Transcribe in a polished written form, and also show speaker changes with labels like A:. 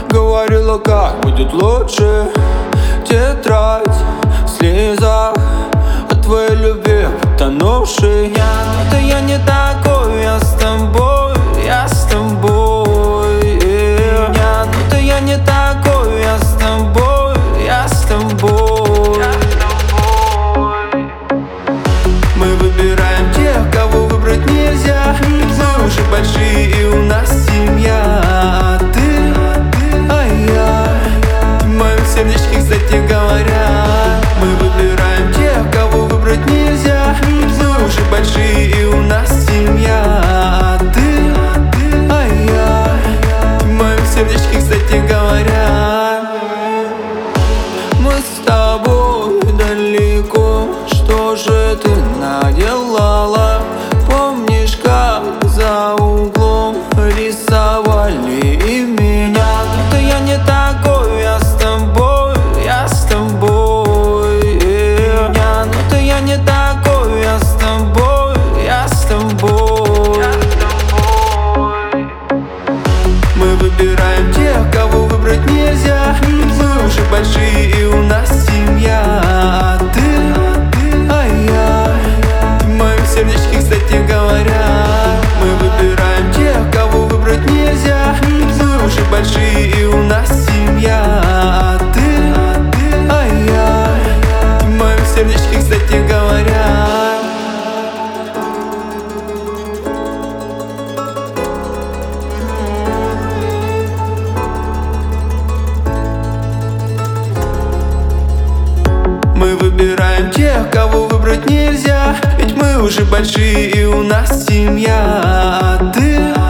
A: говорила, как будет лучше. Тетрадь в слезах от твоей любви потонувшей. Да я не такой, я с тобой, я с тобой. Да я не такой, я с тобой, я с тобой. Мы выбираем тех, кого выбрать нельзя. Ведь мы уже большие и у нас семья. А ты, а я, в моем сердечке, кстати говоря. Мы выбираем тех, кого выбрать нельзя. Ведь мы уже большие и у нас семья. А ты, а я, в моем сердечке, кстати говоря. Мы с тобой далеко, что же ты наделала? Помнишь, как за углом рисовали и меня? Да я не такой, я с тобой, я с тобой. Да я не такой, я с тобой, я с тобой. Мы выбираем тех, кого выбрать нельзя. Ведь мы уже большие и у нас семья. А ты, а я, в моем сердечке, кстати говоря. Мы выбираем тех, кого выбрать нельзя. Ведь мы уже большие и у нас семья. А ты, а я, в моем сердечке, кстати говоря. Мы выбираем тех, кого выбрать нельзя. Ведь мы уже большие и у нас семья. А ты,